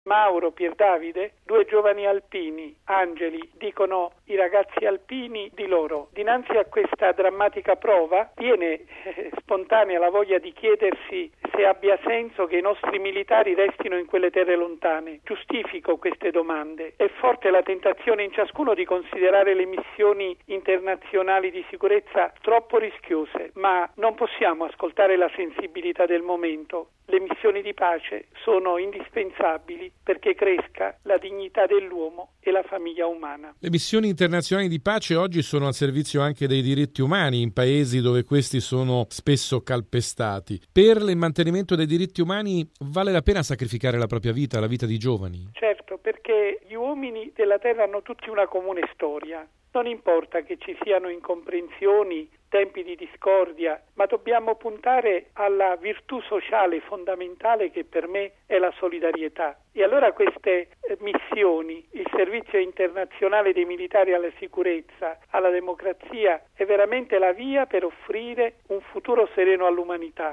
Mauro, Pierdavide, 2 giovani alpini, angeli, dicono i ragazzi alpini di loro. Dinanzi a questa drammatica prova viene spontanea la voglia di chiedersi se abbia senso che i nostri militari restino in quelle terre lontane. Giustifico queste domande. È forte la tentazione in ciascuno di considerare le missioni internazionali di sicurezza troppo rischiose, ma non possiamo ascoltare la sensibilità del momento. Le missioni di pace sono indispensabili perché cresca la dignità dell'uomo e la famiglia umana. Le missioni internazionali di pace oggi sono al servizio anche dei diritti umani in paesi dove questi sono spesso calpestati. Per il mantenimento dei diritti umani vale la pena sacrificare la propria vita, la vita di giovani? Certo, perché gli uomini della terra hanno tutti una comune storia. Non importa che ci siano incomprensioni, tempi di discordia, ma dobbiamo puntare alla virtù sociale fondamentale che per me è la solidarietà. E allora queste missioni, il servizio internazionale dei militari alla sicurezza, alla democrazia, è veramente la via per offrire un futuro sereno all'umanità.